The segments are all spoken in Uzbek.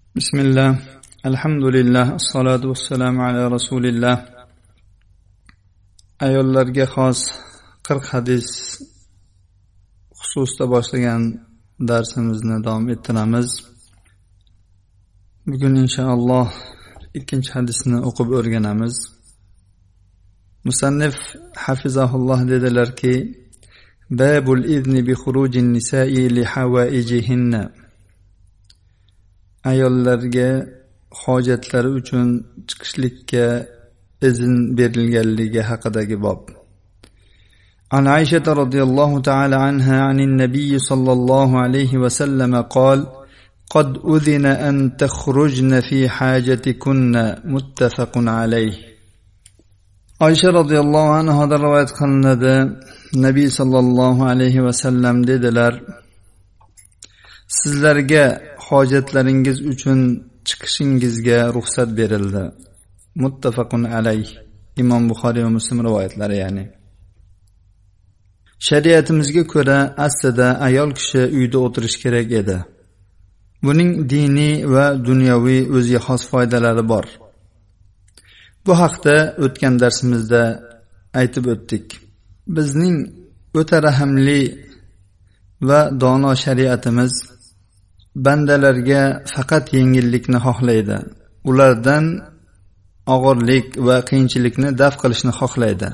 Bismillah, alhamdulillah, assalatu vassalamu ala rasulillah. Ayollarga xos 40 hadis xususida boshlagan darsimizni davom ettiramiz. Bugun inshaalloh ikkinchi hadisni o'qib o'rganamiz. Musannif hafizahulloh dedilarki: Babul izni bi khurujin nisa'i li hawaijihinna. Ayollarga hojatlari uchun chiqishlikka izn berilganligi haqidagi bob. An Aisha radhiyallohu ta'ala anha anin nabiy sallallohu alayhi va sallam qol: "Qad udhina an takhrujna fi hajatikunna muttafaqun alayh." Aisha radhiyallohu anha da rivoyat qilinadi. Nabiy sallallohu alayhi va sallam dedilar: Sizlarga hojatlaringiz uchun chiqishingizga ruxsat berildi. Muttafaqun alayh. Imom Buxoriy va Muslim rivoyatlari ya'ni. Shariatimizga ko'ra aslida ayol kishi uyda o'tirish kerak edi. Buning diniy va dunyoviy o'ziga xos foydalari bor. Bu haqda o'tgan darsimizda aytib o'tdik. Bizning o'ta rahimli va dono shariatimiz bandalarga faqat yengillikni xohlaydi. Ulardan og'irlik va qiyinchilikni daf qilishni xohlaydi.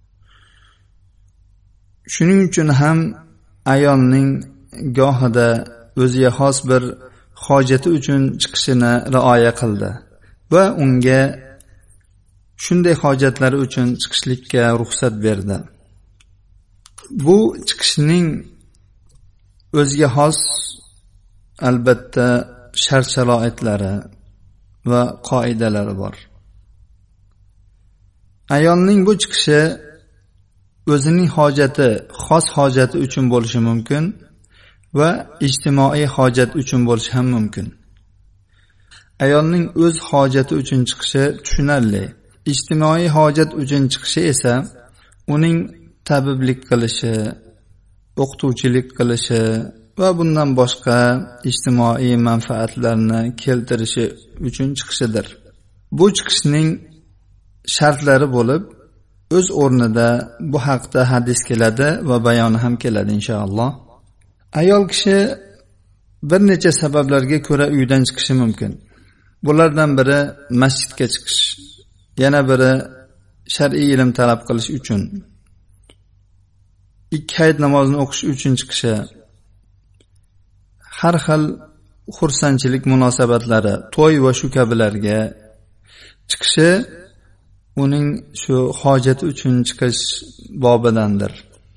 Shuning uchun ham ayolning gohida o'ziga xos bir hojati uchun chiqishini rioya qildi va unga shunday hojatlari uchun chiqishlikka ruxsat berdi. Bu chiqishning o'ziga xos albatta shart-sharoitlari va qoidalari bor. Ayolning bu chiqishi o'zining hojati, xos hojati uchun bo'lishi mumkin va ijtimoiy hojat uchun bo'lishi ham mumkin. Ayolning o'z hojati uchun chiqishi tushunarli. Ijtimoiy hojat uchun chiqishi esa uning tabiblik qilishi, o'qituvchilik qilishi va bundan boshqa ijtimoiy manfaatlarni keltirishi uchun chiqishidir. Bu chiqishning shartlari bo'lib, o'z o'rnida bu haqda hadis keladi va bayoni ham keladi inshaalloh. Ayol kishi bir necha sabablarga ko'ra uydan chiqishi mumkin. Bulardan biri masjidga chiqish, yana biri shar'iy ilm talab qilish uchun, 2 hayit namozini o'qish uchun chiqishi, har xil xursandchilik munosabatlari, to'y va shu kabilarga chiqishi uning shu hojati uchun chiqish bobidandir.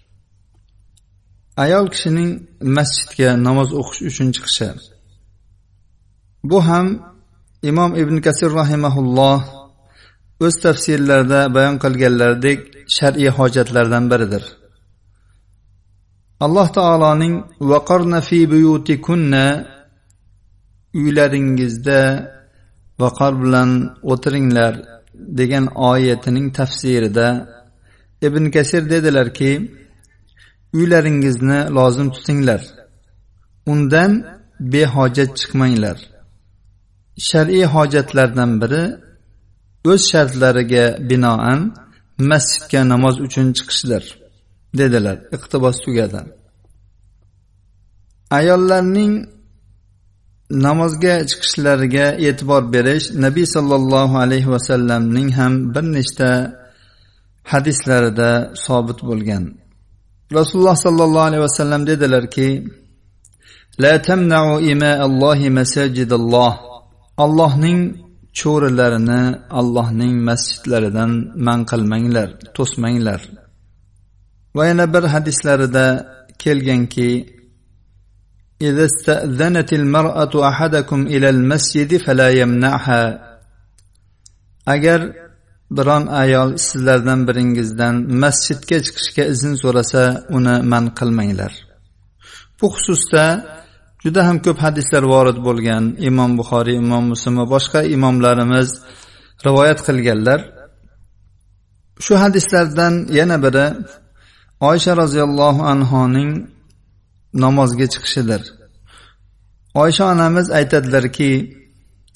Ayol kishining masjidga namoz o'qish uchun chiqishi. Bu ham Imom Ibn Kasir rahimahulloh o'z tafsirlarida bayon qilganlaridek shar'iy hojatlardan biridir. Alloh taoloning vaqarna fi buyutikunna, uylaringizda vaqar bilan o'tiringlar degan oyatining tafsirida Ibn Kasir dedilarki, uylaringizni lozim tutinglar. Undan behojat chiqmanglar. Shar'iy hojatlardan biri o'z shartlariga binoan masjidga namoz uchun chiqishdir, dedilar. Iqtibos tugadi. Ayollarning namozga chiqishlariga e'tibor berish Nabiy sallallohu alayhi va sallamning ham bir nechta hadislarida sobit bo'lgan. Rasululloh sallallohu alayhi va sallam dedilarki: La tamna'u ima'allohi masajidalloh. Allohning cho'rilarini Allohning masjidlaridan man qilmanglar, to'smanglar. Va yana bir hadislarida kelganki: إذا استأذنت المرأة أحدكم إلى المسجد فلا يمنعها. Agar biron ayol sizlardan biringizdan masjidga chiqishga izn so'rasa, uni man qilmanglar. Bu xususda juda ham ko'p hadislar vorid bo'lgan. Imom Buxoriy, Imom Muslim va boshqa imomlarimiz rivoyat qilganlar. Shu hadislardan yana biri Oysha roziyallohu anhoning namozga chiqishidir. Oysha onamiz aytadilarki,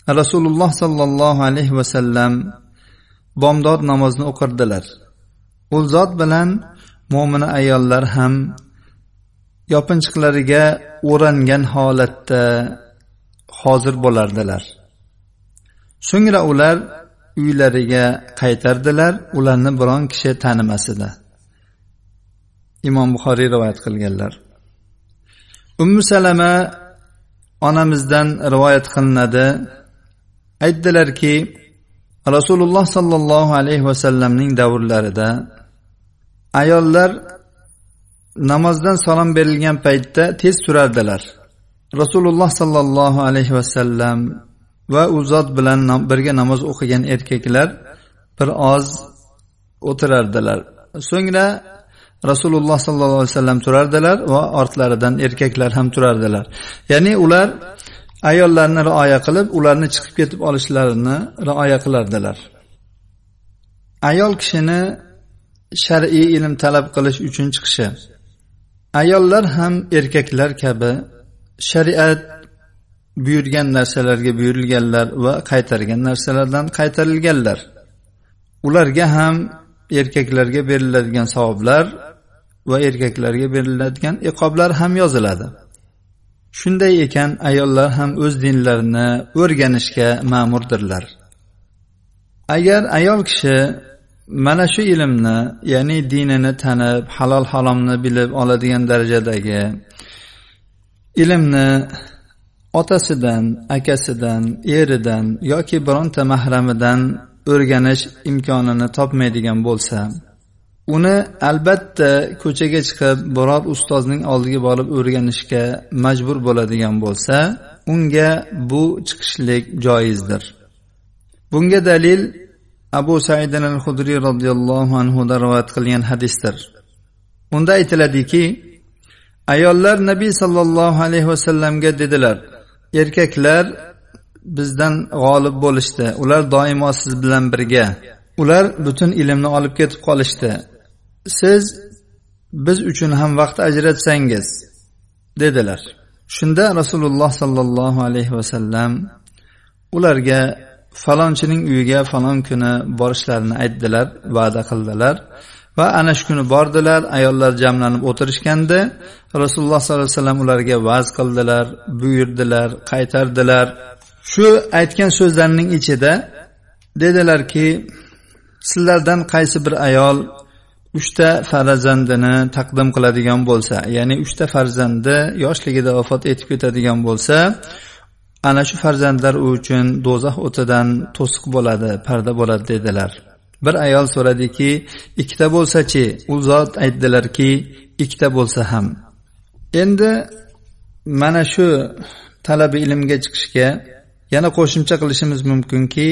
Rasululloh sallallohu alayhi vasallam bomdod namozini o'qirdilar. U zot bilan mo'mina ayollar ham yopinchiqlariga o'rangan holatda hozir bo'lardilar. So'ngra ular uylariga qaytardilar, ularni biron kishi tanimas edi. Imom Buxoriy rivoyat qilganlar. Ummu Salama onamizdan rivoyat qilinadi. Aytdilarki, Rasululloh sallallohu alayhi vasallamning davrlarida ayollar namozdan salom berilgan paytda tez turardilar. Rasululloh sallallohu alayhi vasallam va u zot bilan birga namoz o'qigan erkaklar bir oz o'tirardilar. So'ngra Rasululloh sallallohu alayhi vasallam turardilar va ortlaridan erkaklar ham turardilar. Ya'ni ular ayollarni rioya qilib, ularni chiqib ketib olishlarini rioya qilardilar. Ayol kishini shar'iy ilm talab qilish uchun chiqishi. Ayollar ham erkaklar kabi shariat buyurgan narsalarga buyurilganlar va qaytargan narsalardan qaytarilganlar. Ularga ham erkaklarga beriladigan savoblar va erkaklarga beriladigan iqoblar ham yoziladi. Shunday ekan, ayollar ham o'z dinlarini o'rganishga ma'murdirlar. Agar ayol kishi mana shu ilmni, ya'ni dinini tanib, halol haromni bilib oladigan darajadagi ilmni otasidan, akasidan, eridan yoki bironta mahramidan o'rganish imkonini topmaydigan bo'lsa, uni albatta ko'chaga chiqib biror ustozning oldiga borib o'rganishga majbur bo'ladigan bo'lsa, unga bu chiqishlik joizdir. Bunga dalil Abu Sa'id al-Khudri radhiyallohu anhu da rivoyat qilgan hadisdir. Unda aytiladiki, ayollar Nabiy sallallohu alayhi vasallamga dedilar: "Erkaklar bizdan g'olib bo'lishdi. Ular doimo siz bilan birga. Ular butun ilmni olib ketib qolishdi. Siz biz uchun ham vaqt ajratsangiz", dedilar. Shunda Rasululloh sallallohu alayhi vasallam ularga falonchining uyiga falon kuni borishlarini aytdilar, va'da qildilar va ana shu kuni bordilar. Ayollar jamlanib o'tirishganda Rasululloh sallallohu alayhi vasallam ularga va'z qildilar, buyurdilar, qaytardilar. Shu aytgan so'zlarining ichida dedilarki, sizlardan qaysi bir ayol 3 ta farzandini taqdim qiladigan bo'lsa, ya'ni 3 ta farzandi yoshligida vafot etib ketadigan bo'lsa, ana shu farzandlar uchun do'zax o'tidan to'siq bo'ladi, parda bo'ladi dedilar. Bir ayol so'radiki, 2 ta bo'lsa-chi? U zot aytdilarki, 2 ta bo'lsa ham. Endi mana shu talabi ilmga chiqishga yana qo'shimcha qilishimiz mumkinki,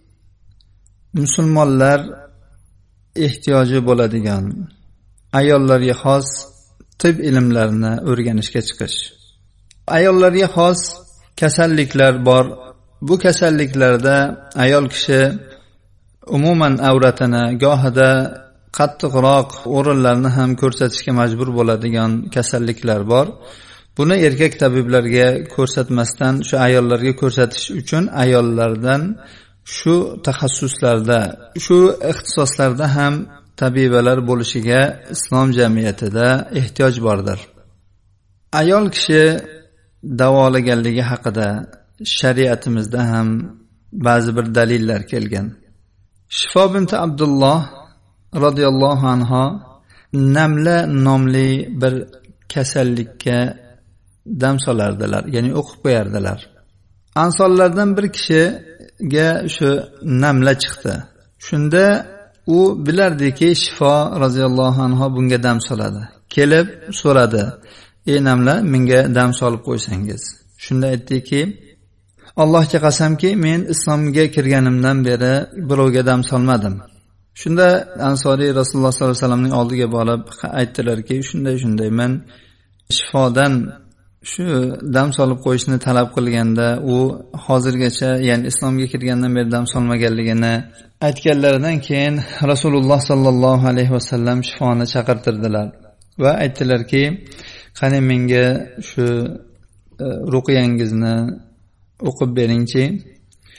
musulmonlar ehtiyoji bo'ladigan ayollarga xos tib ilmlarini o'rganishga chiqish. Ayollarga xos kasalliklar bor. Bu kasalliklarda ayol kishi umuman avratini gohida qattiqroq o'rinlarni ham ko'rsatishga majbur bo'ladigan kasalliklar bor. Buni erkak tabiblarga ko'rsatmasdan shu ayollarga ko'rsatish uchun ayollardan shu taxassuslarda, shu ixtisoslarda ham tabibalar bo'lishiga islom jamiyatida ehtiyoj bordir. Ayol kishi davolaganligi haqida shariatimizda ham ba'zi bir dalillar kelgan. Shifo bint Abdulloh radhiyallohu anha namla nomli bir kasallikka dam solardilar, ya'ni o'qib qo'yardilar. Ansonlardan bir kishiga shu namla chiqdi. Shunda u bilardiki, Shifo radhiyallohu anha bunga dam soladi. Kelib so'radi: "Ey namla, menga dam solib qo'ysangiz." Shunda aytdiki, "Allohga qasamki, men islomga kirganimdan beri birovga dam solmadim." Shunda Ansoriy Rasululloh sollallohu alayhi vasallamning oldiga borib aytdilarki, shunday men Shifodan shu dam solib qo'yishni talab qilganda, u hozirgacha, ya'ni islomga kirgandan beri dam solmaganligini aytganlaridan keyin Rasululloh sallallohu alayhi vasallam Shifoni chaqirtirdilar va aytdilarki, "Qani menga shu ruqiyangizni o'qib beringchi."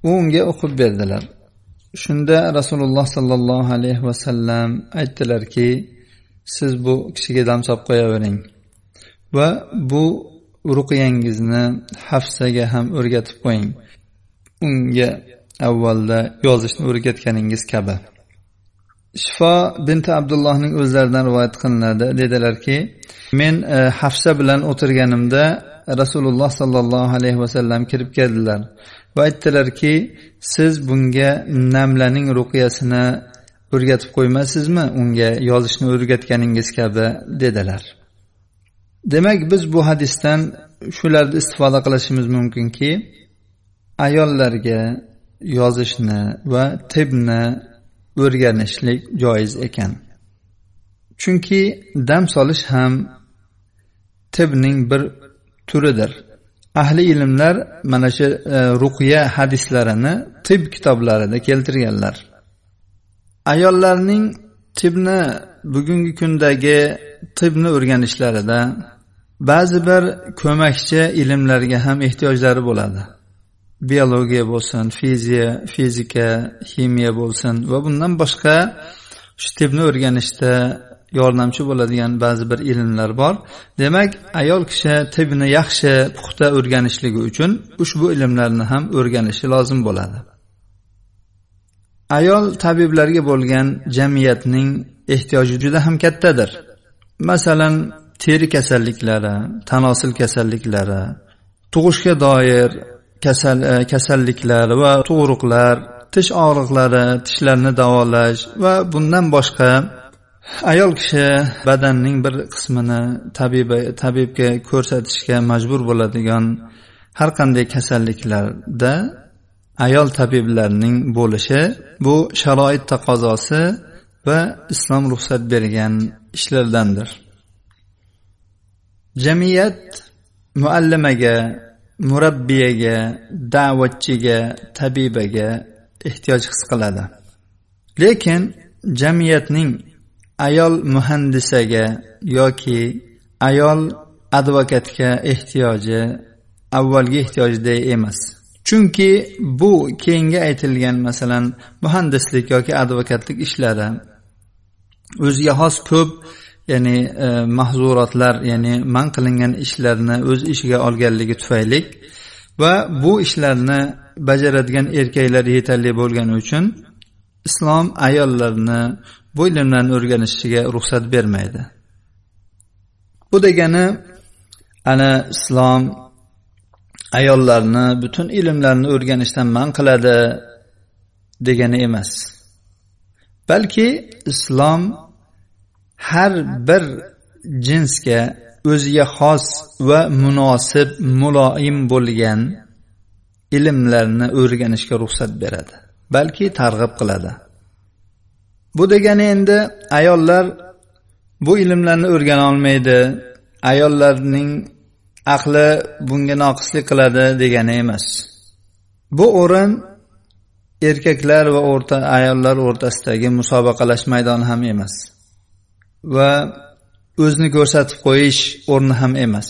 unga o'qib berdilar. Shunda Rasululloh sallallohu alayhi vasallam aytdilarki, siz bu kishiga dam solib qo'yavering va bu ruqiyangizni Hafsaga ham o'rgatib qo'ying. Unga avvalda yozishni o'rgatganingiz kabi. Shifo binti Abdullohning o'zlaridan rivoyat qilinadi. Dedilarki, men Hafsa bilan o'tirganimda Rasululloh sallallohu alayhi vasallam kirib keldilar va aytdilarki, siz bunga namlaning ruqyasini o'rgatib qo'ymaysizmi? Unga yozishni o'rgatganingiz kabi dedilar. Demak, biz bu hadisdan shularni istifoda qilishimiz mumkinki, ayollarga yozishni va tibni o'rganishlik joiz ekan. Chunki dam solish ham tibning bir turidir. Ahli ilmlar mana shu ruqya hadislarini tib kitoblarida keltirganlar. Ayollarning tibni bugungi kundagi tibni o'rganishlarida ba'zi bir ko'makchi ilmlarga ham ehtiyojlari bo'ladi. Biologiya bo'lsin, fizika, ximiya bo'lsin va bundan boshqa shu tibni o'rganishda yordamchi bo'ladigan ba'zi bir ilmlar bor. Demak, ayol kishi tibni yaxshi, puxta o'rganishligi uchun ushbu ilmlarni ham o'rganishi lozim bo'ladi. Ayol tabiblarga bo'lgan jamiyatning ehtiyoji juda ham kattadir. Masalan, teri kasalliklari, tanosil kasalliklari, tug'ishga doir kasalliklar va tug'ruqlar, tish og'riqlari, tishlarni davolash va bundan boshqa ayol kishi badanning bir qismini tabibga ko'rsatishga majbur bo'ladigan har qanday kasalliklarda ayol tabiblarning bo'lishi bu sharoit taqozosi va islom ruxsat bergan ishlardandir. Jamiyat muallimaga, murabbiyaga, da'vatchiga, tabibaga ehtiyoj his qiladi. Lekin jamiyatning ayol muhandisaga yoki ayol advokatga ehtiyoji avvalgi ehtiyojday emas. Chunki bu keyingi aytilgan masalan muhandislik yoki advokatlik ishlari o'ziga xos ko'p, ya'ni mahzurotlar, ya'ni man qilingan ishlarni o'z ishiga olganligi tufayli va bu ishlarni bajaradigan erkaklar yetarli bo'lgani uchun islom ayollarni bu ilmlarni o'rganishiga ruxsat bermaydi. Bu degani ana islom ayollarni butun ilmlarni o'rganishdan man qiladi degani emas. Balki islom har bir jinsga o'ziga xos va munosib, muloyim bo'lgan ilmlarni o'rganishga ruxsat beradi. Balki targ'ib qiladi. Bu degani endi ayollar bu ilmlarni o'rgana olmaydi, ayollarning aqli bunga noqislik qiladi degani emas. Bu o'rin erkaklar va ayollar o'rtasidagi musobaqalash maydoni ham emas va o'zini ko'rsatib qo'yish o'rni ham emas.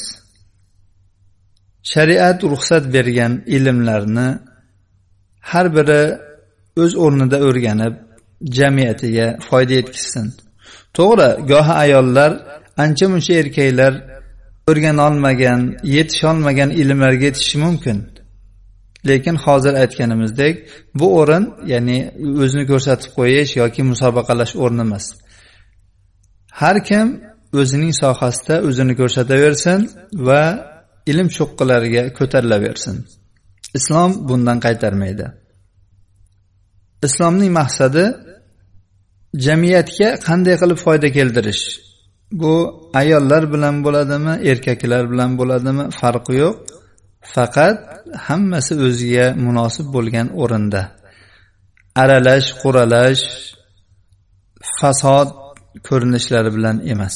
Shariat ruxsat bergan ilmlarni har biri o'z o'rnida o'rganib, jamiyatiga foyda yetkazsin. To'g'ri, gohi ayollar ancha-muncha erkaklar o'rgana olmagan, yetisha olmagan ilmlarga yetishishi mumkin. Lekin hozir aytganimizdek, bu o'rin, ya'ni o'zini ko'rsatib qo'yish yoki musobaqalash o'rni emas. Har kim o'zining sohasida o'zini ko'rsataversin va ilm cho'qqilariga ko'tarilaversin. Islom bundan qaytarmaydi. Islomning maqsadi jamiyatga qanday qilib foyda keltirish. Bu ayollar bilan bo'ladimi, erkaklar bilan bo'ladimi, farqi yo'q. Faqat hammasi o'ziga munosib bo'lgan o'rinda. Aralash, quralash, fasod ko'rinishlari bilan emas.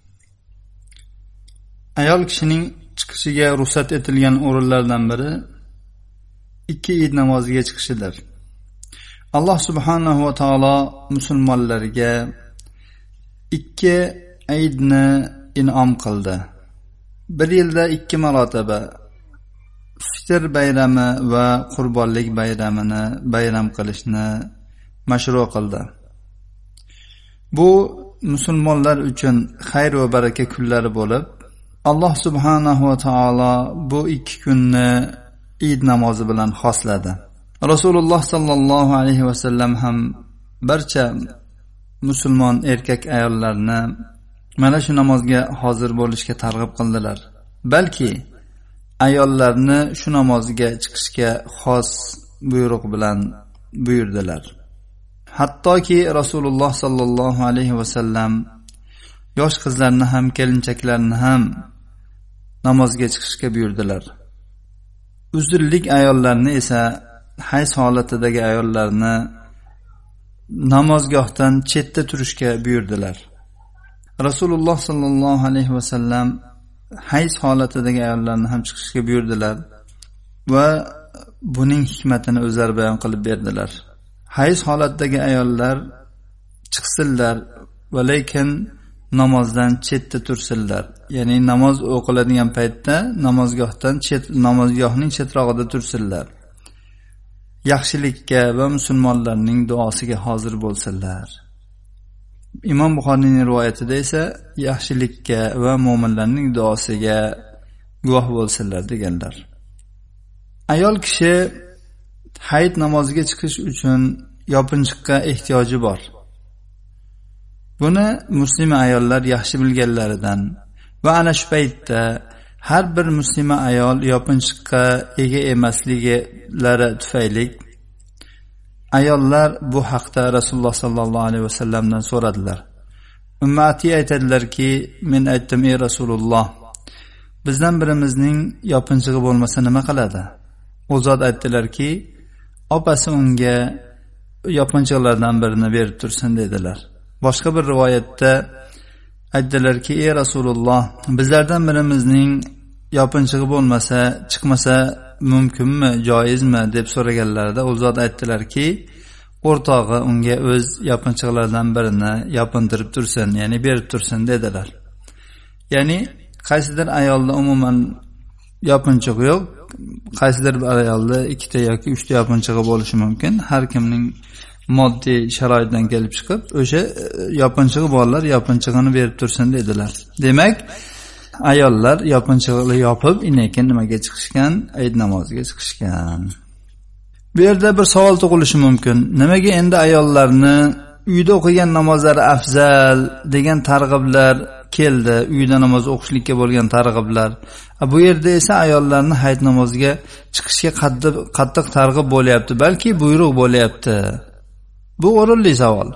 Ayol kishining chiqishiga ruxsat etilgan o'rinlardan biri 2 Eid namoziga chiqishidir. Alloh subhanahu va taolo musulmonlarga 2 Eidni in'om qildi. Bir yilda 2 marotaba Fitr bayrami va qurbonlik bayramini bayram qilishni mashru qildi. Bu musulmonlar uchun xayr va baraka kunlari bo'lib, Alloh subhanahu va taolo bu ikki kunni Eid namozi bilan xosladi. Rasululloh sallallohu alayhi va sallam ham barcha musulmon erkak ayollarni mana shu namozga hozir bo'lishga targ'ib qildilar. Balki ayollarni shu namozga chiqishga xos buyruq bilan buyurdilar. Hattoki Rasululloh sallallohu alayhi va sallam yosh qizlarni ham, kelinchaklarni ham namozga chiqishga buyurdilar. Uzrlik ayollarni esa, hayz holatidagi ayollarni namozgohdan chetda turishga buyurdilar. Rasululloh sallallohu alayhi va sallam hayz holatidagi ayollarni ham chiqishga buyurdilar va buning hikmatini o'zlari bayon qilib berdilar. Hayz holatidagi ayollar chiqsinlar va lekin namozdan chetda tursinlar. Ya'ni namoz o'qiladigan paytda namozgohning chetrog'ida tursinlar. Yaxshilikka va musulmonlarning duosiga hozir bo'lsinlar. Imom Buxoriyning rivoyatida esa yaxshilikka va mu'minlarning duosiga guvoh bo'lsinlar deganlar. Ayol kishi hayit namoziga chiqish uchun yopinchiqqa ehtiyoji bor. Buni muslima ayollar yaxshi bilganlaridan va ana shu paytda har bir muslima ayol yopinchiqqa ega emasliklari tufayli ayollar bu haqda Rasululloh sallallohu alayhi vasallamdan so'radilar. Ummati aytadilarki, men aytdim, ey Rasululloh, bizdan birimizning yopinchig'i bo'lmasa nima qiladi? O zot aytdilarki, opasi unga yopinchiqlardan birini berib tursin dedilar. Boshqa bir rivoyatda aytdilarki, ey Rasululloh, bizlardan birimizning yopinchig'i bo'lmasa, chiqmasa mumkinmi, joizmi deb so'raganlarida u zot aytdilarki, o'rtog'i unga o'z yopinchiqlardan birini yopintirib tursin, ya'ni berib tursin dedilar. Ya'ni qaysidir ayolda umuman yopinchiq yo'q, qaysidir bir ayolda 2 yoki 3 yopinchig'i bo'lishi mumkin. Har kimning moddiy sharoitdan kelib chiqib, o'sha yopinchig'i borlar yopinchig'ini berib tursin dedilar. Demak, ayollar yopinchig'ini yopib, inekin nimaga chiqishgan? Eid namoziga chiqishgan. Bu yerda bir savol tug'ilishi mumkin. Nimaga endi ayollarni uyda o'qigan namozlari afzal degan targ'iblar keldi? Uyda namoz o'qishlikka bo'lgan targ'iblar. Bu yerda esa ayollarni hayit namoziga chiqishga qattiq targ'ib bo'lyapti, balki buyruq bo'lyapti. Bu o'rinli savol.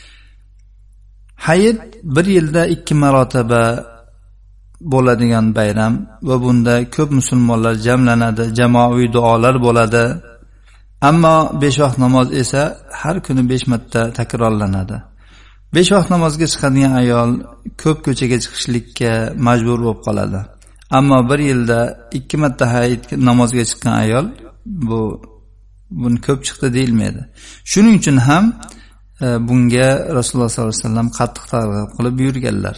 Hayit bir yilda 2 marotaba bo'ladigan bayram va bunda ko'p musulmonlar jamlanadi, jamoaviy duolar bo'ladi. Ammo 5 vaqt namoz esa har kuni 5 marta takrorlanadi. 5 vaqt namozga chiqadigan ayol ko'p ko'chaga chiqishlikka majbur bo'lib qoladi. Ammo bir yilda 2 marta hayit namozga chiqqan ayol buni ko'p chiqdi deyilmaydi. Shuning uchun ham bunga Rasululloh sollallohu alayhi vasallam qattiq targ'ib qilib buyurganlar.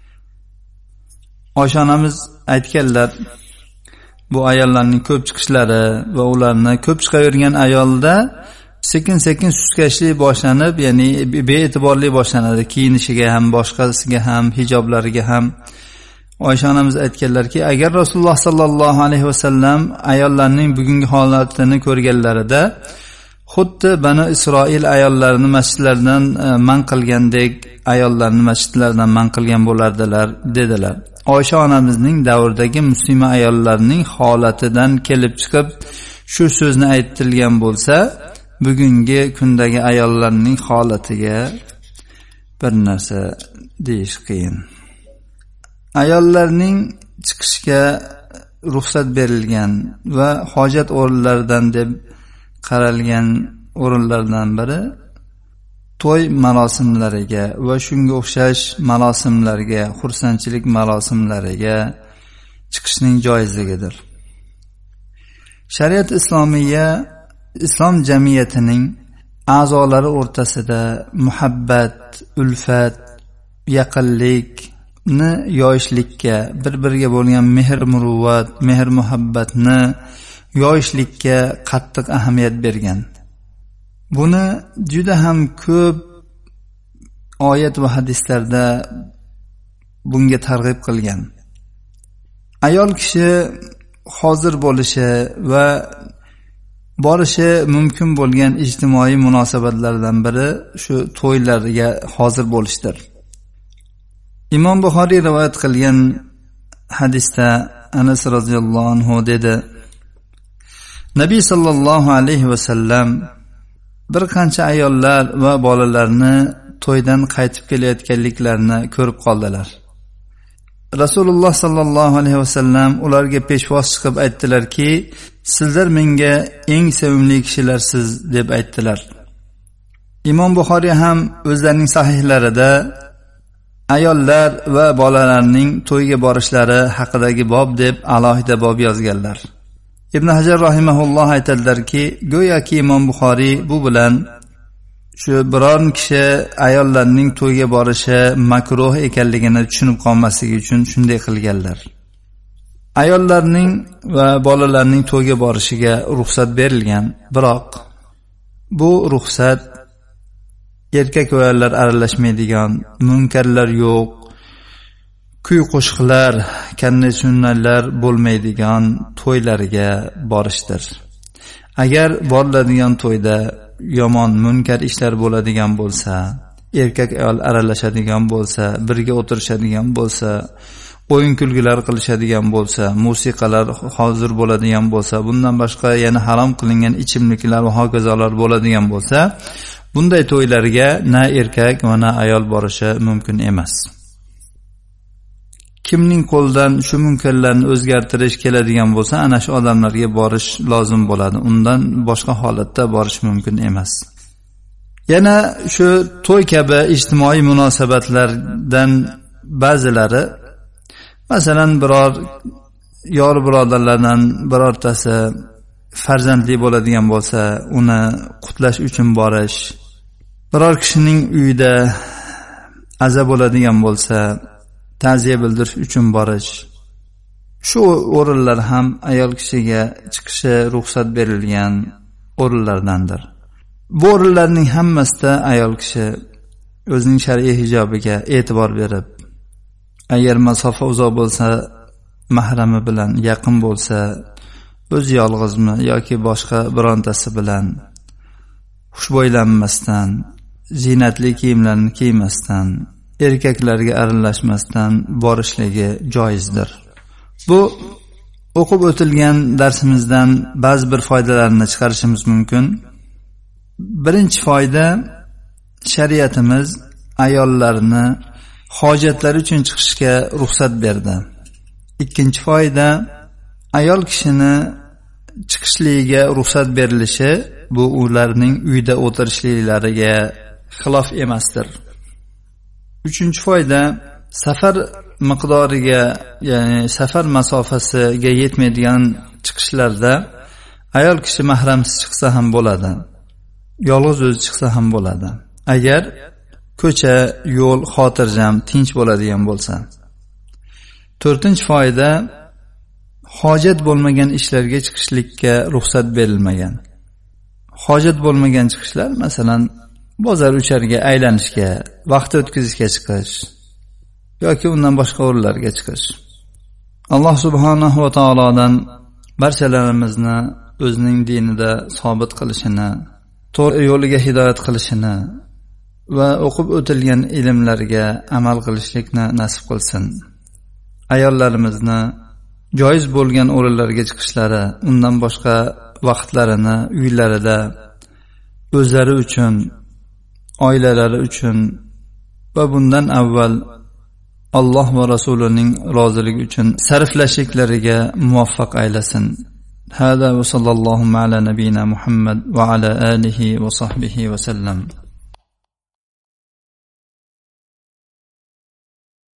Oysha onamiz aytganlar, bu ayollarning ko'p chiqishlari va ularni ko'p chiqavergan ayolda sekin-sekin suskashlik boshlanib, ya'ni bee'tiborlik boshlanadi. Kiyinishiga ham, boshqasiga ham, hijoblariga ham. Oysha onamiz aytganlarki, agar Rasululloh sallallohu alayhi vasallam ayollarning bugungi holatini ko'rganlarida xuddi Banu Isroil ayollarini masjidlardan man qilgandek ayollarni masjidlardan man qilgan bo'lardilar dedilar. Oysha onamizning davridagi muslima ayollarning holatidan kelib chiqib shu so'zni aytilgan bo'lsa, bugungi kundagi ayollarning holatiga bir narsa deyish qiyin. Ayollarning chiqishga ruxsat berilgan va hojat o'rinlaridan deb qaralgan o'rinlardan biri to'y marosimlariga va shunga o'xshash marosimlarga, xursandchilik marosimlariga chiqishning joizligidir. Shariat islomiya islom jamiyatining a'zolari o'rtasida muhabbat, ulfat, yaqinlikni yoyishlikka, bir-biriga bo'lgan mehr-muruvvat, mehr-muhabbatni yoyishlikka qattiq ahamiyat bergan. Buni juda ham ko'p oyat va hadislarda bunga targ'ib qilgan. Ayol kishi hozir bo'lishi va borishi mumkin bo'lgan ijtimoiy munosabatlardan biri shu to'ylarga hozir bo'lishdir. Imom Buxoriy rivoyat qilgan hadisda Anas roziyallohu anhu dedi: Nabiy sallallohu alayhi va sallam bir qancha ayollar va bolalarni to'ydan qaytib kelayotganliklarini ko'rib qoldilar. Rasululloh sallallohu alayhi va sallam ularga peshvoz chiqib aytdilarki, sizlar menga eng sevimli kishilarsiz deb aytdilar. Imom Buxoriy ham o'zlarining sahihlarida ayollar va bolalarning to'yga borishlari haqidagi bob deb alohida bob yozganlar. Ibn Hajar rahimahulloh aytadilarki, go'yoki Imom Buxoriy bu bilan shu biror kishi ayollarning to'yga borishi makruh ekanligini tushunib qolmasligi uchun shunday qilganlar. Ayollarning va bolalarning to'yga borishiga ruxsat berilgan, biroq bu ruxsat erkak va ayollar aralashmaydigan, munkarlar yo'q, kuy-qo'shiqlar, kandaysunnalar bo'lmaydigan to'ylarga borishdir. Agar boriladigan to'yda yomon munkar ishlar bo'ladigan bo'lsa, erkak ayol aralashadigan bo'lsa, birga o'tirishadigan bo'lsa, o'yin kulgilar qilishadigan bo'lsa, musiqalar hozir bo'ladigan bo'lsa, bundan boshqa yana harom qilingan ichimliklar va hokazolar bo'ladigan bo'lsa, bunday to'ylarga na erkak va na ayol borishi mumkin emas. Kimning qo'lidan shu munkarlarni o'zgartirish keladigan bo'lsa, ana shu odamlarga borish lozim bo'ladi. Undan boshqa holatda borish mumkin emas. Yana shu to'y kabi ijtimoiy munosabatlardan ba'zilari, masalan, biror yor birodarlardan birortasi farzandli bo'ladigan bo'lsa, uni qutlash uchun borish, biror kishining uyida aza bo'ladigan bo'lsa, ta'ziya bildirish uchun borish. Shu o'rinlar ham ayol kishiga chiqishi ruxsat berilgan o'rinlardandir. Bu o'rinlarning hammasida ayol kishi o'zining shar'iy hijobiga e'tibor berib, agar masofa uzoq bo'lsa, mahrami bilan yaqin bo'lsa, o'zi yolg'izmi yoki boshqa birontasi bilan xushbo'ylanmasdan, zinatli kiyimlarni kiymasdan, erkaklarga aralashmasdan borishligi joizdir. Bu o'qib o'tilgan darsimizdan ba'zi bir foydalarni chiqarishimiz mumkin. Birinchi foyda, shariatimiz ayollarni hojatlari uchun chiqishga ruxsat berdi. Ikkinchi foyda, ayol kishini chiqishligiga ruxsat berilishi bu ularning uyda o'tirishliklariga xilof emasdir. Uchinchi foyda, safar miqdoriga, ya'ni safar masofasiga yetmaydigan chiqishlarda ayol kishi mahramsiz chiqsa ham bo'ladi. Yolg'iz o'zi chiqsa ham bo'ladi. Agar ko'cha, yo'l xotirjam, tinch bo'ladigan bo'lsa. To'rtinchi foyda, hojat bo'lmagan ishlarga chiqishlikka ruxsat berilmagan. Hojat bo'lmagan chiqishlar, masalan, bozor ucharga aylanishga, vaqt o'tkazishga chiqish yoki undan boshqa o'rinlarga chiqish. Alloh subhanahu va taolodan barchalarimizni o'zining dinida sobit qilishini, to'g'ri yo'liga hidoyat qilishini va o'qib o'tilgan ilmlarga amal qilishlikni nasib qilsin. Ayollarimizni joiz bo'lgan o'rinlarga chiqishlari, undan boshqa vaqtlarini uylarida o'zlari uchun, oilalari uchun va bundan avval Alloh va Rasulining roziligi uchun sarflashliklariga muvaffaq aylasin. Hada va sallallohu ala nabiyina Muhammad va ala alihi va sahbihi va sallam.